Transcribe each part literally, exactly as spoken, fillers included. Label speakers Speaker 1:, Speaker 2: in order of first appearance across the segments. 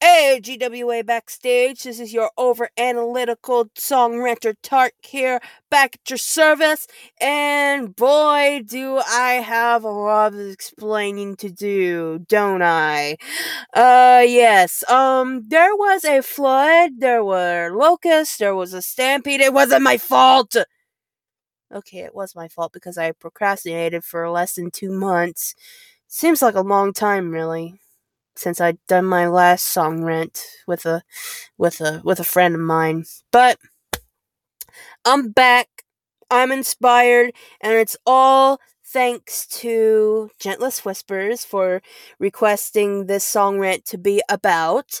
Speaker 1: Hey, G W A Backstage. This is your over analytical song renter Tark here, back at your service. And boy, do I have a lot of explaining to do, don't I? Uh, yes. Um, there was a flood, there were locusts, there was a stampede. It wasn't my fault! Okay, it was my fault because I procrastinated for less than two months. Seems like a long time, really, since I'd done my last song rent with a with a with a friend of mine. But I'm back. I'm inspired, and it's all thanks to Gentlest Whispers for requesting this song rent to be about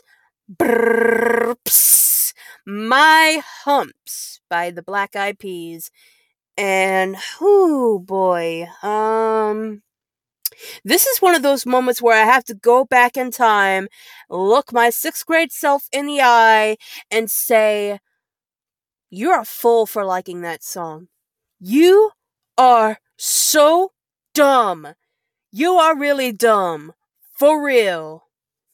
Speaker 1: Brrrps, My Humps by the Black Eyed Peas. And oh boy, um this is one of those moments where I have to go back in time, look my sixth grade self in the eye, and say, you're a fool for liking that song. You are so dumb. You are really dumb. For real.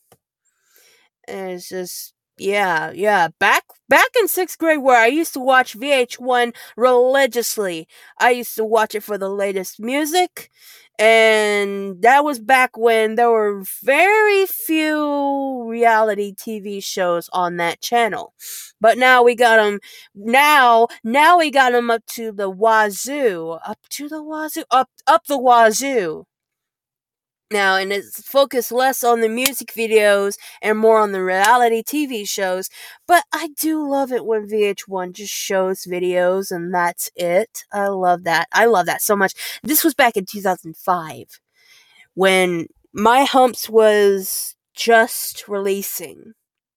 Speaker 1: And it's just, yeah, yeah. Back back in sixth grade, where I used to watch V H one religiously. I used to watch it for the latest music, and that was back when there were very few reality T V shows on that channel. But now we got them. Now, now we got them up to the wazoo, up to the wazoo, up up the wazoo now, and it's focused less on the music videos and more on the reality T V shows. But I do love it when V H one just shows videos and that's it. I love that. I love that so much. This was back in two thousand five when My Humps was just releasing.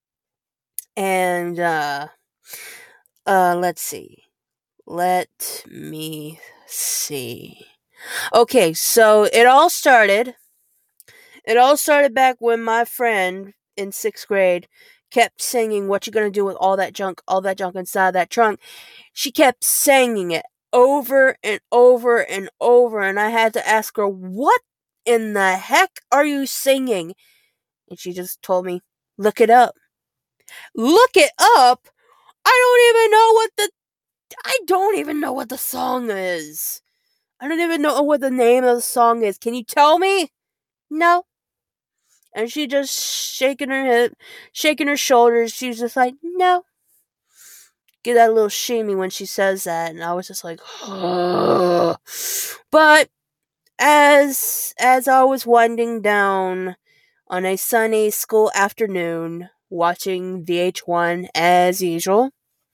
Speaker 1: And, uh, uh, let's see. Let me see. Okay, so it all started It all started back when my friend in sixth grade kept singing, "What you gonna do with all that junk, all that junk inside that trunk?" She kept singing it over and over and over, and I had to ask her, "What in the heck are you singing?" And she just told me, "Look it up." Look it up? I don't even know what the I don't even know what the song is. I don't even know what the name of the song is. Can you tell me? No. And she just shaking her head, shaking her shoulders. She was just like, no. Get that little shimmy when she says that. And I was just like, ugh. But as as I was winding down on a sunny school afternoon, watching V H one as usual,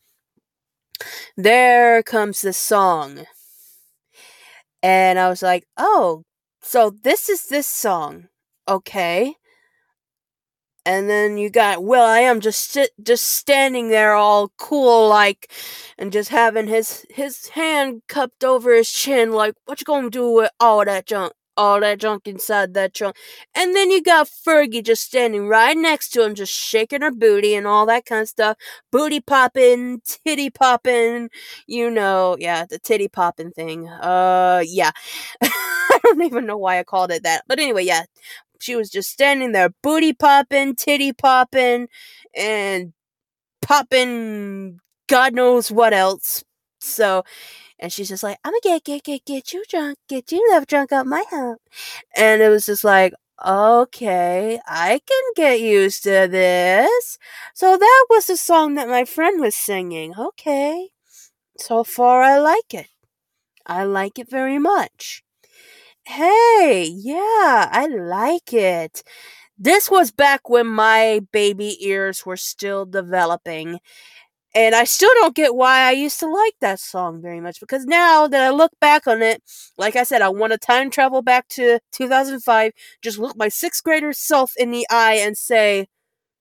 Speaker 1: there comes this song. And I was like, oh, so this is this song. Okay. And then you got will.i.am just sit, just standing there all cool like, and just having his his hand cupped over his chin like, what you gonna do with all that junk, all that junk inside that trunk? And then you got Fergie just standing right next to him, just shaking her booty and all that kind of stuff, booty popping, titty popping, you know, yeah, the titty popping thing. Uh, yeah, I don't even know why I called it that, but anyway, yeah. She was just standing there, booty popping, titty popping, and popping God knows what else. So, and she's just like, I'm gonna get, get, get, get you drunk, get you love drunk up my hump. And it was just like, okay, I can get used to this. So that was the song that my friend was singing. Okay. So far, I like it. I like it very much. Hey, yeah, I like it. This was back when my baby ears were still developing. And I still don't get why I used to like that song very much. Because now that I look back on it, like I said, I want to time travel back to two thousand five, just look my sixth grader self in the eye and say,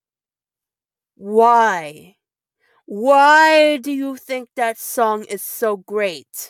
Speaker 1: why? Why do you think that song is so great?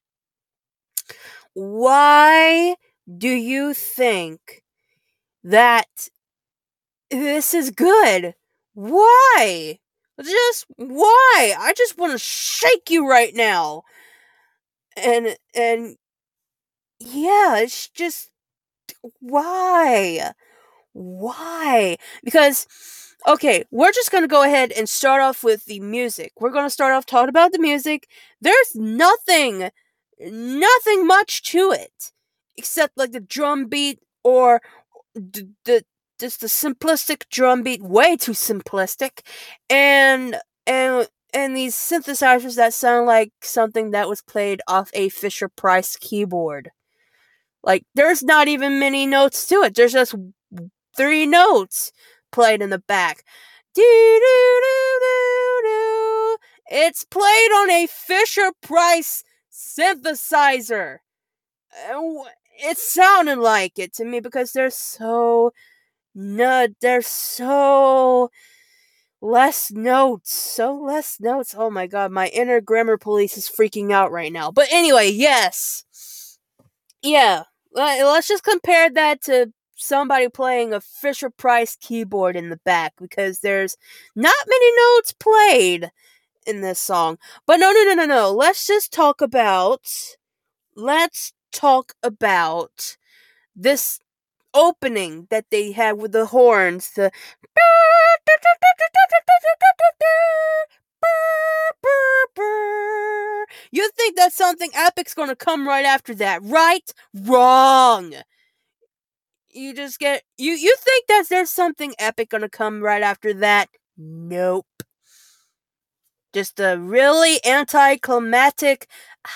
Speaker 1: Why do you think that this is good? Why? Just why? I just want to shake you right now. And and yeah, it's just why? Why? Because Okay, we're just gonna go ahead and start off with the music. We're gonna start off talking about the music. There's nothing, nothing much to it, except like the drum beat or the, the just the simplistic drum beat, way too simplistic, and and and these synthesizers that sound like something that was played off a Fisher Price keyboard. Like, there's not even many notes to it. There's just three notes played in the back. Do do do do do. It's played on a Fisher Price synthesizer. It sounded like it to me because they're so no, they're so less notes, so less notes. Oh my god, my inner grammar police is freaking out right now. But anyway, yes, yeah. Let's just compare that to somebody playing a Fisher Price keyboard in the back, because there's not many notes played in this song. But no, no, no, no, no. Let's just talk about. Let's talk about this opening that they had with the horns. The. You think that something epic's gonna come right after that, right? Wrong. You just get you you think that there's something epic gonna come right after that? Nope. Just a really anticlimactic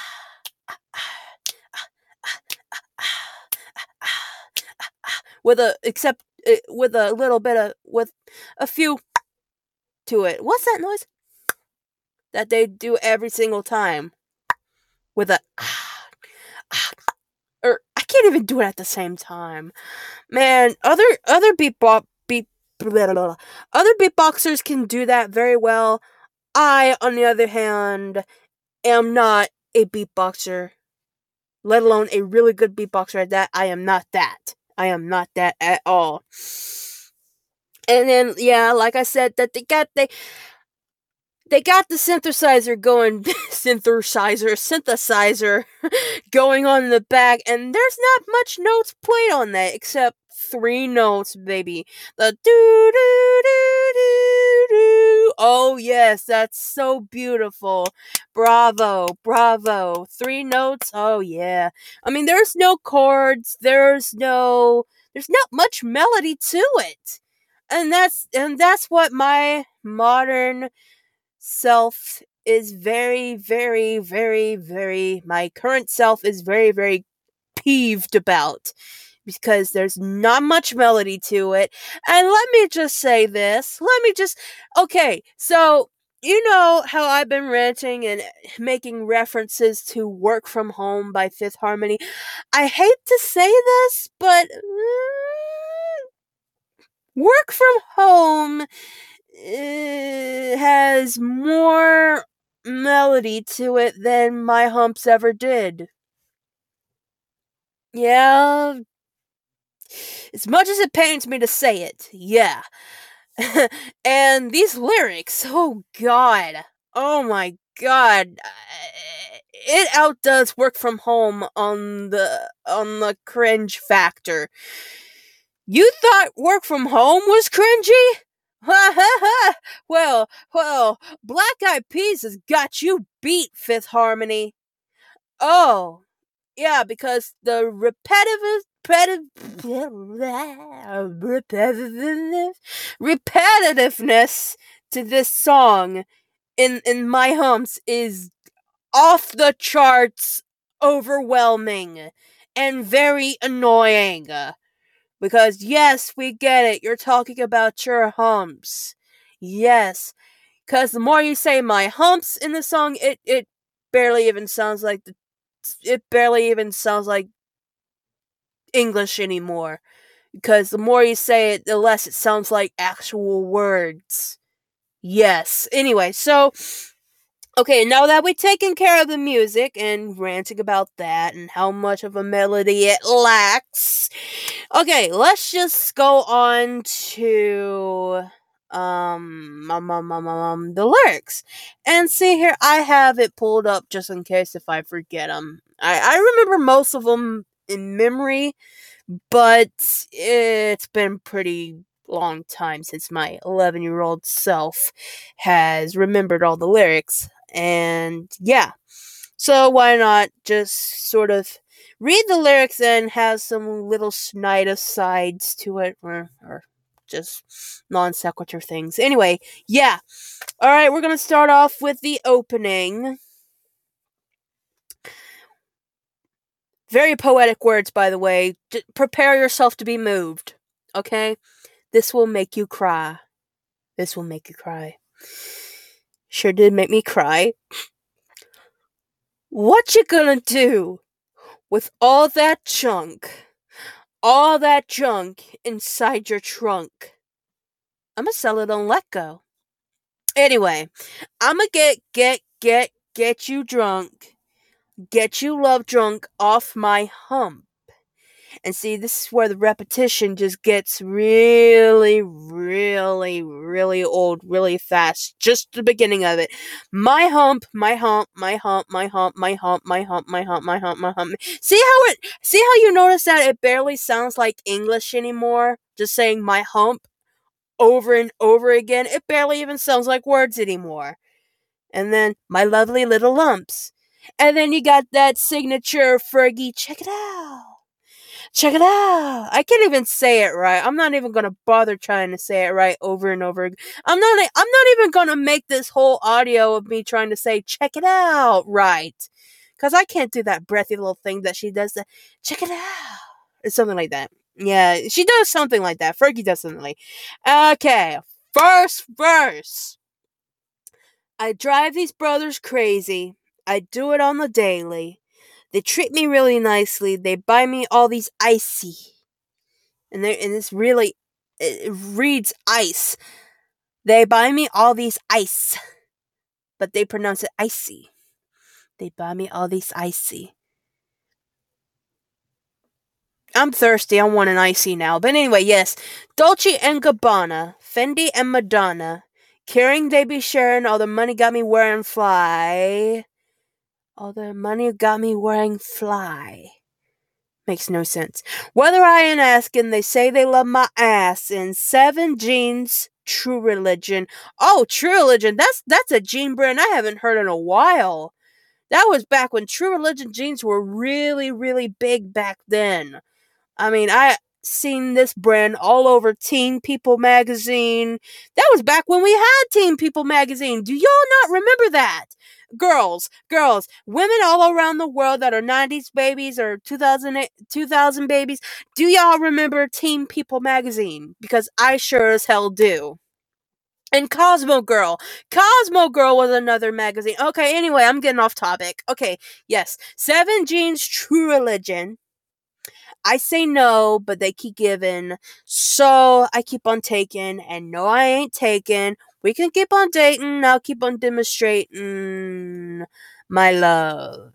Speaker 1: with a except with a little bit of with a few to it. What's that noise that they do every single time? With a or I can't even do it at the same time. Man, other other beatbox beat blah, blah, blah. Other beatboxers can do that very well. I, on the other hand, am not a beatboxer, let alone a really good beatboxer at that. I am not that. I am not that at all. And then, yeah, like I said, that they got they they got the synthesizer going, synthesizer, synthesizer going on in the back, and there's not much notes played on that except three notes, baby. The doo doo doo doo doo. Oh yes, that's so beautiful. Bravo, bravo. Three notes. Oh yeah. I mean, there's no chords. There's no. There's not much melody to it, and that's and that's what my modern self is very, very, very, very. My current self is very, very peeved about, because there's not much melody to it. And let me just say this. Let me just. Okay, so you know how I've been ranting and making references to Work From Home by Fifth Harmony. I hate to say this, but mm, Work From Home uh, has more melody to it than My Humps ever did. Yeah, as much as it pains me to say it, yeah. And these lyrics, oh god, oh my god, it outdoes Work From Home on the on the cringe factor. You thought Work From Home was cringy? Ha ha ha! Well, well, Black Eyed Peas has got you beat, Fifth Harmony. Oh, yeah, because the repetitive, repetitive, repetitiveness to this song in in My Humps is off the charts, overwhelming, and very annoying. Because yes, we get it. You're talking about your humps. Yes, because the more you say "my humps" in the song, it it barely even sounds like the it barely even sounds like English anymore. Because the more you say it, the less it sounds like actual words. Yes. Anyway, so okay, now that we've taken care of the music and ranting about that and how much of a melody it lacks, okay, let's just go on to um, um, um, um, um the lyrics. And see here, I have it pulled up just in case if I forget them. I, I remember most of them in memory, but it's been pretty long time since my eleven-year-old self has remembered all the lyrics. And yeah, so why not just sort of read the lyrics and have some little snide asides to it, or, or just non sequitur things. Anyway, yeah. Alright, we're gonna start off with the opening. Very poetic words, by the way. J- prepare yourself to be moved, okay? This will make you cry. This will make you cry. Sure did make me cry. What you gonna do with all that junk? All that junk inside your trunk? I'ma sell it on Letgo. Anyway, I'ma get, get, get, get you drunk. Get you love drunk off my hump. And see, this is where the repetition just gets really, really, really old really fast. Just the beginning of it. My hump, my hump, my hump, my hump, my hump, my hump, my hump, my hump, my hump. See how it, see how you notice that it barely sounds like English anymore? Just saying my hump over and over again. It barely even sounds like words anymore. And then, my lovely little lumps. And then you got that signature Fergie, check it out. Check it out. I can't even say it right. I'm not even gonna bother trying to say it right over and over again. I'm not I'm not even gonna make this whole audio of me trying to say check it out right. Cause I can't do that breathy little thing that she does, that check it out. Or something like that. Yeah, she does something like that. Fergie does something like okay. First verse. I drive these brothers crazy. I do it on the daily. They treat me really nicely. They buy me all these icy. And they and it's really it reads ice. They buy me all these ice. But they pronounce it icy. They buy me all these icy. I'm thirsty. I want an icy now. But anyway, yes. Dolce and Gabbana, Fendi and Madonna. Caring they be sharing, all the money got me wearing fly. All the money got me wearing fly. Makes no sense. Whether I ain't asking, they say they love my ass in seven jeans, True Religion. Oh, True Religion. That's that's a jean brand I haven't heard in a while. That was back when True Religion jeans were really, really big back then. I mean, I seen this brand all over Teen People magazine. That was back when we had Teen People magazine. Do y'all not remember that? Girls, girls, women all around the world that are nineties babies or two thousand, two thousand babies, do y'all remember Teen People magazine? Because I sure as hell do. And Cosmo Girl. Cosmo Girl was another magazine. Okay, anyway, I'm getting off topic. Okay, yes. Seven Jeans True Religion. I say no, but they keep giving. So I keep on taking. And no, I ain't taking. We can keep on dating. I'll keep on demonstrating my love.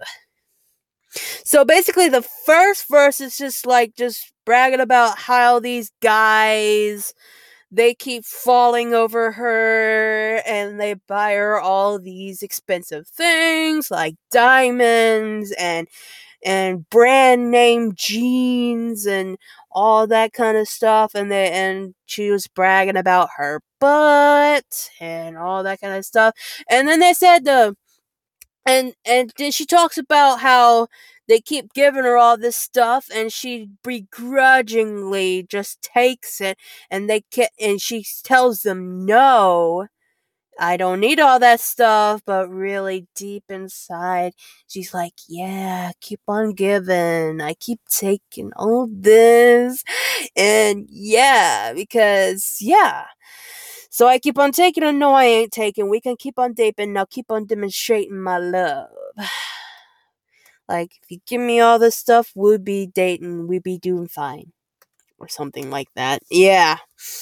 Speaker 1: So basically, the first verse is just like, just bragging about how these guys, they keep falling over her and they buy her all these expensive things like diamonds and and brand name jeans and all that kind of stuff, and they and she was bragging about her butt and all that kind of stuff. And then they said the and and then she talks about how they keep giving her all this stuff and she begrudgingly just takes it, and they can and she tells them no, I don't need all that stuff, but really deep inside, she's like, yeah, keep on giving. I keep taking all this. And yeah, because, yeah. So I keep on taking, and no, I ain't taking. We can keep on dating. Now keep on demonstrating my love. Like, if you give me all this stuff, we'll be dating. We'll be doing fine. Or something like that. Yeah.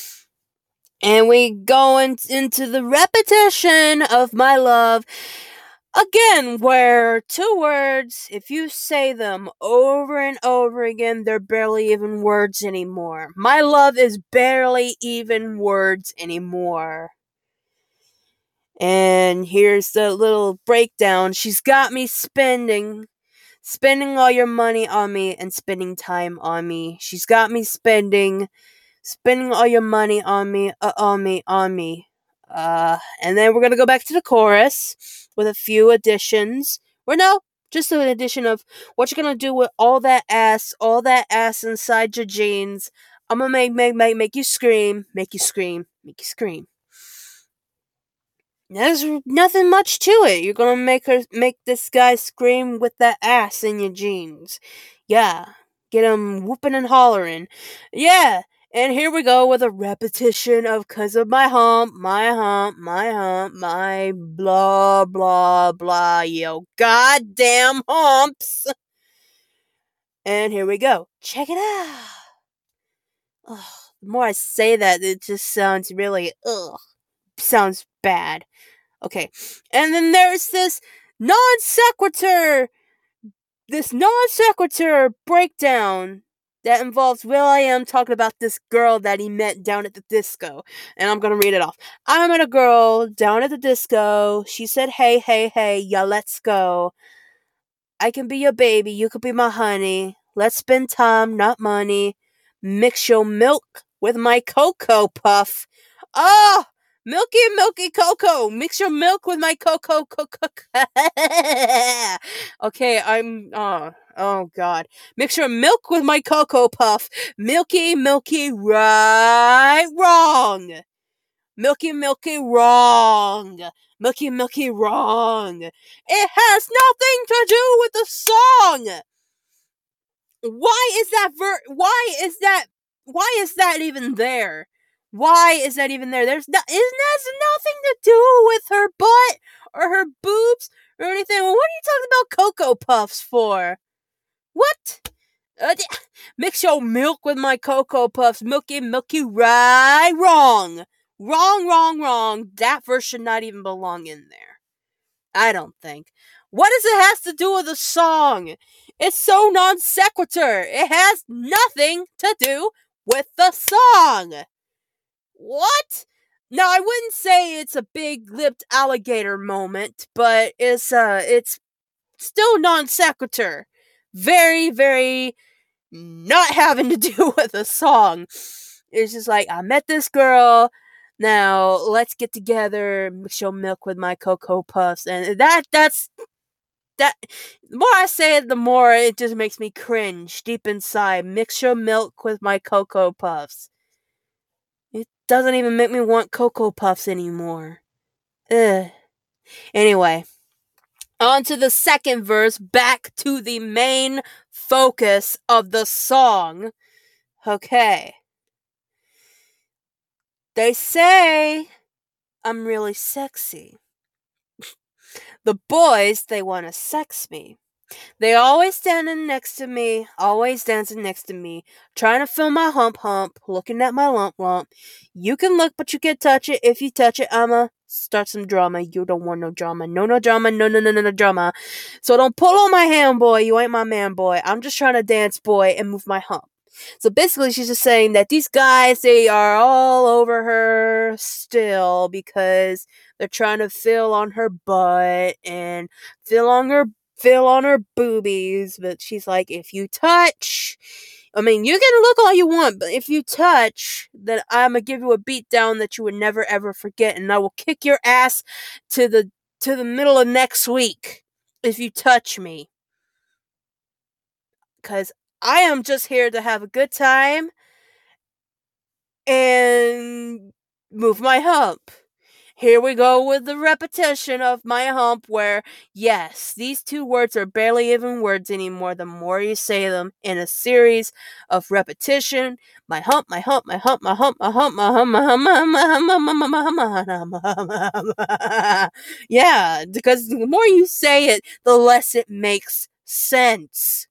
Speaker 1: And we go in, into the repetition of my love. Again, where two words, if you say them over and over again, they're barely even words anymore. My love is barely even words anymore. And here's the little breakdown. She's got me spending, spending all your money on me and spending time on me. She's got me spending spending all your money on me, uh, on me, on me. Uh, and then we're gonna go back to the chorus with a few additions. Or no, just an addition of what you're gonna do with all that ass, all that ass inside your jeans. I'm gonna make, make, make, make you scream, make you scream, make you scream. There's nothing much to it. You're gonna make her, make this guy scream with that ass in your jeans. Yeah. Get him whooping and hollering. Yeah. And here we go with a repetition of cause of my hump, my hump, my hump, my blah, blah, blah, yo goddamn humps. And here we go. Check it out. Ugh, the more I say that, it just sounds really, ugh, sounds bad. Okay. And then there's this non sequitur, this non sequitur breakdown that involves will.i.am talking about this girl that he met down at the disco. And I'm gonna read it off. I met a girl down at the disco. She said, hey, hey, hey, yeah, let's go. I can be your baby, you could be my honey. Let's spend time, not money. Mix your milk with my Cocoa Puff. Oh, milky, milky cocoa. Mix your milk with my cocoa. cocoa. Okay, I'm. Oh, oh God. Mix your milk with my Cocoa Puff. Milky, milky, right, wrong. Milky, milky, wrong. Milky, milky, wrong. It has nothing to do with the song. Why is that ver- why is that why is that even there? Why is that even there? There's no- it has nothing to do with her butt or her boobs or anything. Well, what are you talking about Cocoa Puffs for? What? Uh, d- mix your milk with my Cocoa Puffs. Milky, milky, right, wrong. Wrong, wrong, wrong. That verse should not even belong in there. I don't think. What does it have to do with the song? It's so non sequitur. It has nothing to do with the song. What? Now, I wouldn't say it's a big-lipped alligator moment, but it's uh, it's still non sequitur. Very, very not having to do with the song. It's just like, I met this girl. Now let's get together, mix your milk with my Cocoa Puffs, and that that's that. The more I say it, the more it just makes me cringe deep inside. Mix your milk with my Cocoa Puffs. It doesn't even make me want Cocoa Puffs anymore. Ugh. Anyway, on to the second verse. Back to the main focus of the song. Okay. They say I'm really sexy. The boys, they want to sex me. They always standing next to me, always dancing next to me, trying to feel my hump hump, looking at my lump lump. You can look, but you can't touch it. If you touch it, I'ma start some drama. You don't want no drama. No, no drama. No, no, no, no, no drama. So don't pull on my hand, boy. You ain't my man, boy. I'm just trying to dance, boy, and move my hump. So basically, she's just saying that these guys, they are all over her still because they're trying to feel on her butt and feel on her feel on her boobies. But she's like, if you touch, I mean, you can look all you want, but if you touch, then I'm gonna give you a beat down that you would never ever forget, and I will kick your ass to the to the middle of next week if you touch me. Because I am just here to have a good time and move my hump. Here we go with the repetition of my hump where, yes, these two words are barely even words anymore the more you say them in a series of repetition. My hump, my hump, my hump, my hump, my hump, my hump, my hump, my hump, my hump, my hump, my hump, my hump. Yeah, because the more you say it, the less it makes sense.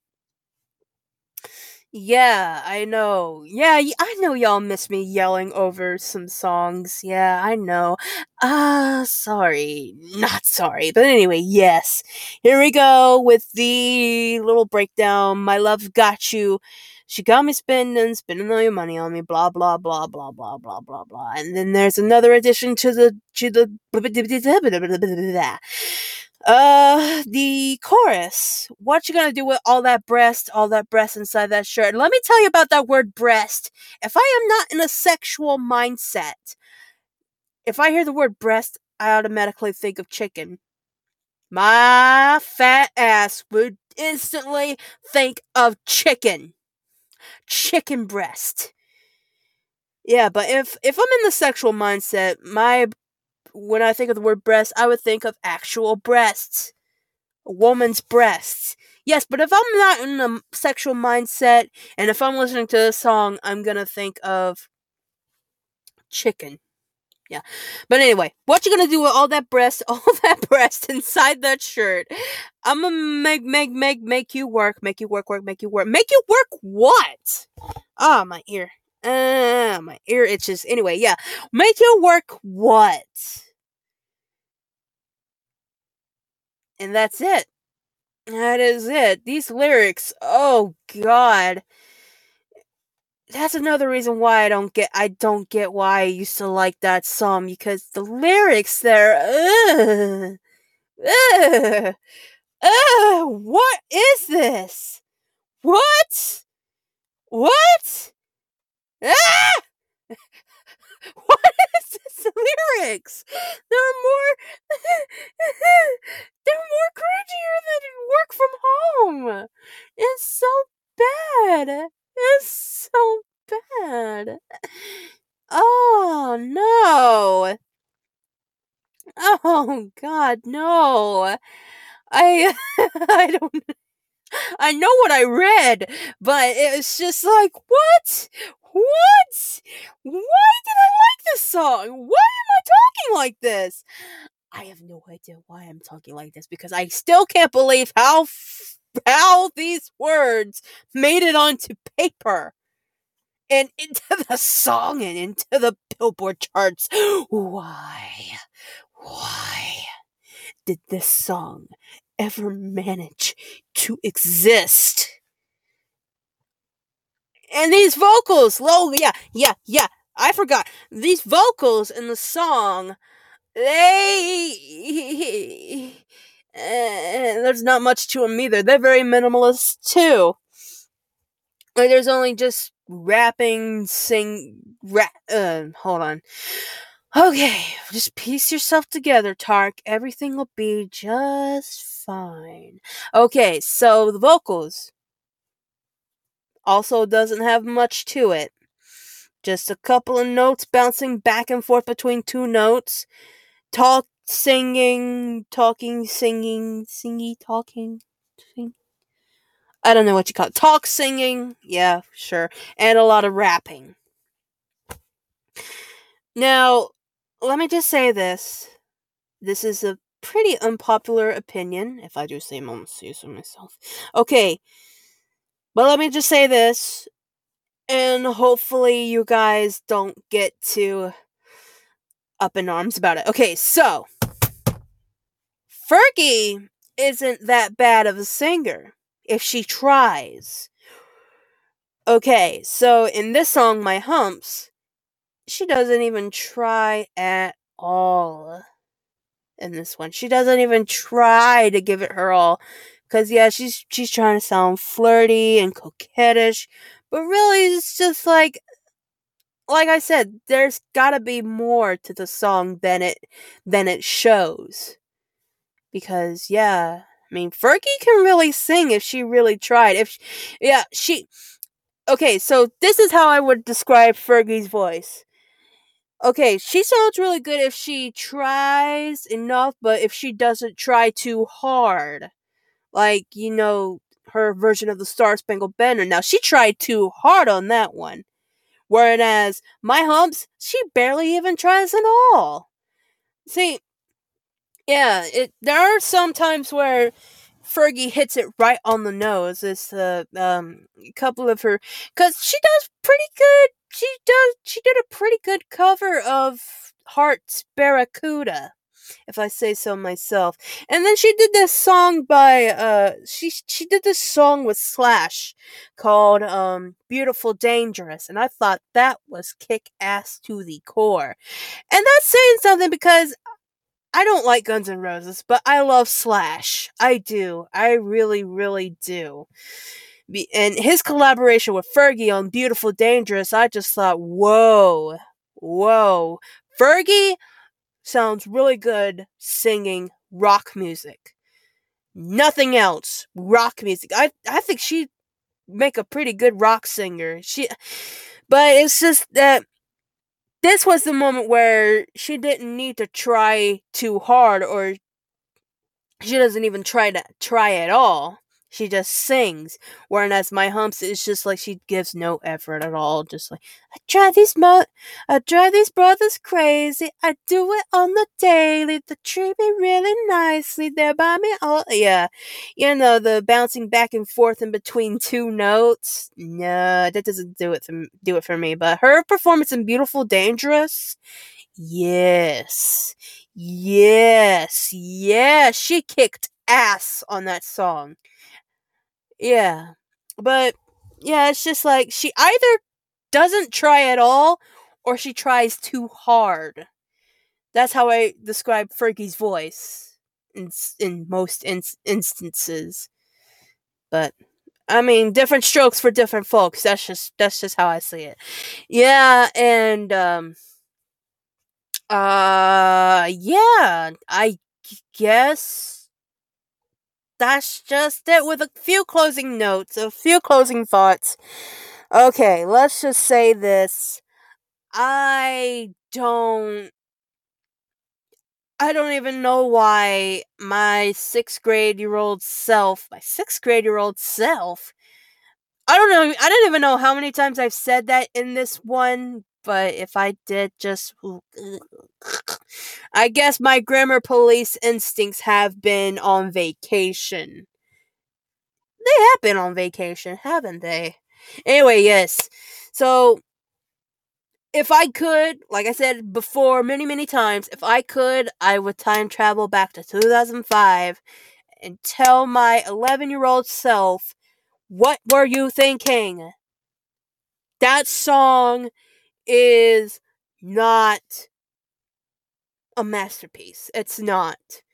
Speaker 1: Yeah, I know. Yeah, I know y'all miss me yelling over some songs. Yeah, I know. Ah, uh, sorry. Not sorry. But anyway, yes. Here we go with the little breakdown. My love got you. She got me spending, spending all your money on me, blah, blah, blah, blah, blah, blah, blah, blah. And then there's another addition to the, to the, Uh, the chorus. What you gonna do with all that breast, all that breast inside that shirt? Let me tell you about that word breast. If I am not in a sexual mindset, if I hear the word breast, I automatically think of chicken. My fat ass would instantly think of chicken. Chicken breast. Yeah, but if if I'm in the sexual mindset, my when I think of the word breast, I would think of actual breasts. A woman's breasts. Yes, but if I'm not in a sexual mindset, and if I'm listening to a song, I'm gonna think of chicken. Yeah. But anyway, what you gonna do with all that breast, all that breast inside that shirt? I'm gonna make, make, make, make you work, make you work, work, make you work. Make you work what? Ah, oh, my ear. Ah, uh, my ear itches. Anyway, yeah. Make you work what? And that's it. That is it. These lyrics, oh god. That's another reason why I don't get I don't get why I used to like that song, because the lyrics there, ugh, ugh, ugh, what is this? What? What? Ah! What is this lyrics? They're more they're more cringier than Work From Home. It's so bad. It's so bad. Oh no. Oh god, no. I I don't I know what I read, but it's just like, what? What? Why did I like this song? Why am I talking like this? I have no idea why I'm talking like this, because I still can't believe how f- how these words made it onto paper and into the song and into the Billboard charts. Why? Why did this song ever manage to exist? And these vocals, oh yeah, yeah, yeah, I forgot. These vocals in the song, they uh, there's not much to them either. They're very minimalist too. Like, there's only just rapping, sing, rap. Uh, hold on. Okay, just piece yourself together, Tark. Everything will be just fine. Okay, so the vocals also doesn't have much to it. Just a couple of notes bouncing back and forth between two notes. Talk, singing, talking, singing, singy, talking, sing. I don't know what you call it. Talk, singing, yeah, sure, and a lot of rapping. Now, let me just say this. This is a pretty unpopular opinion, if I do say so myself. Okay, but let me just say this, and hopefully you guys don't get too up in arms about it. Okay, so Fergie isn't that bad of a singer if she tries. Okay, so in this song, My Humps, she doesn't even try at all. In this one, she doesn't even try to give it her all. Because, yeah, she's she's trying to sound flirty and coquettish, but really it's just like, like I said, there's gotta be more to the song than it than it shows. Because, yeah, I mean, Fergie can really sing if she really tried. If, she, yeah, she. Okay, so this is how I would describe Fergie's voice. Okay, she sounds really good if she tries enough, but if she doesn't try too hard, like, you know, her version of the Star Spangled Banner. Now, she tried too hard on that one. Whereas My Humps, she barely even tries at all. See, yeah, it there are some times where Fergie hits it right on the nose. It's a uh, um, couple of her, because she does pretty good. She does. She did a pretty good cover of Heart's Barracuda, if I say so myself. And then she did this song by uh, she she did this song with Slash called um "Beautiful Dangerous," and I thought that was kick ass to the core. And that's saying something, because I don't like Guns N' Roses, but I love Slash. I do. I really, really do. And his collaboration with Fergie on Beautiful Dangerous, I just thought, whoa, whoa. Fergie sounds really good singing rock music. Nothing else. Rock music. I I think she'd make a pretty good rock singer. She but it's just that this was the moment where she didn't need to try too hard, or she doesn't even try to try at all. She just sings. Whereas My Humps is just like she gives no effort at all. Just like, I drive these mo- I drive these brothers crazy. I do it on the daily. They treat me really nicely. They're by me all. Yeah, you know, the bouncing back and forth in between two notes. No, that doesn't do it for do it for me. But her performance in Beautiful Dangerous. Yes. Yes. Yes. She kicked ass on that song. Yeah. But, yeah, it's just like she either doesn't try at all or she tries too hard. That's how I describe Fergie's voice in, in most in- instances. But, I mean, different strokes for different folks. That's just that's just how I see it. Yeah, and um Uh, yeah, I guess that's just it with a few closing notes, a few closing thoughts. Okay, let's just say this. I don't I don't even know why my sixth grade year old self, my sixth grade year old self, I don't know, I don't even know how many times I've said that in this one, but if I did, just. I guess my grammar police instincts have been on vacation. They have been on vacation, haven't they? Anyway, yes. So, if I could, like I said before many, many times, if I could, I would time travel back to two thousand five and tell my eleven year old self, what were you thinking? That song is not a masterpiece. It's not.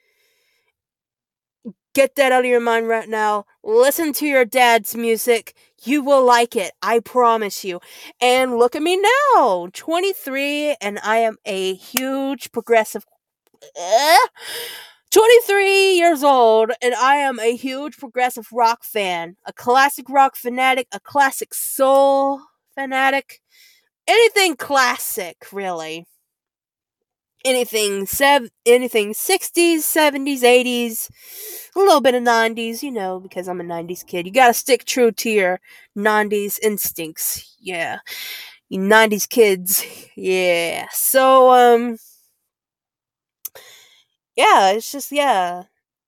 Speaker 1: Get that out of your mind right now. Listen to your dad's music. You will like it. I promise you. And look at me now. twenty-three, and I am a huge progressive. Eh? twenty-three years old, and I am a huge progressive rock fan. A classic rock fanatic. A classic soul fanatic. Anything classic, really. Anything sev- anything sixties, seventies, eighties, a little bit of nineties, you know, because I'm a nineties kid. You gotta stick true to your nineties instincts. Yeah. You nineties kids. Yeah. So, um, yeah, it's just, yeah.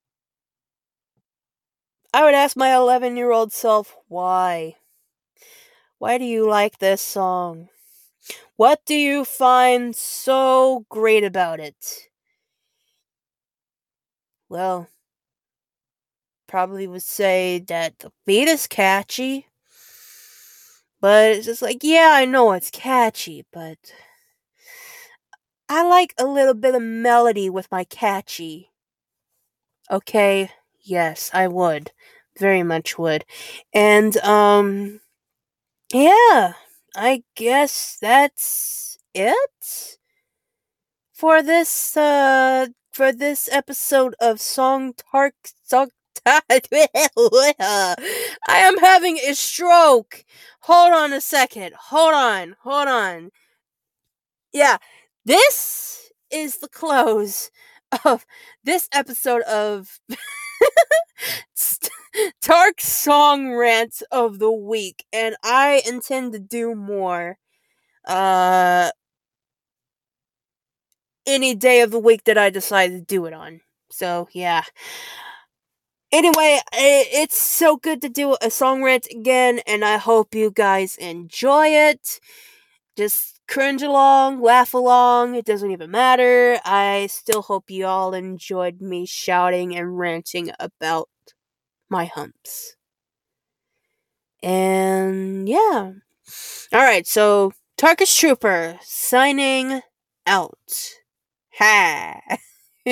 Speaker 1: I would ask my eleven year old self, why? Why do you like this song? What do you find so great about it? Well, probably would say that the beat is catchy, but it's just like, yeah, I know it's catchy, but I like a little bit of melody with my catchy. Okay, yes, I would. Very much would. And, um, yeah, I guess that's it for this, uh, for this episode of Song Tark Song. I am having a stroke. Hold on a second. Hold on. Hold on. Yeah, this is the close of this episode of Tark Song Rant of the Week, and I intend to do more uh any day of the week that I decide to do it on. So, yeah. Anyway, it's so good to do a song rant again, and I hope you guys enjoy it. Just cringe along, laugh along, it doesn't even matter. I still hope you all enjoyed me shouting and ranting about my humps. And yeah. Alright, so Tarkus Trooper signing out. Ha!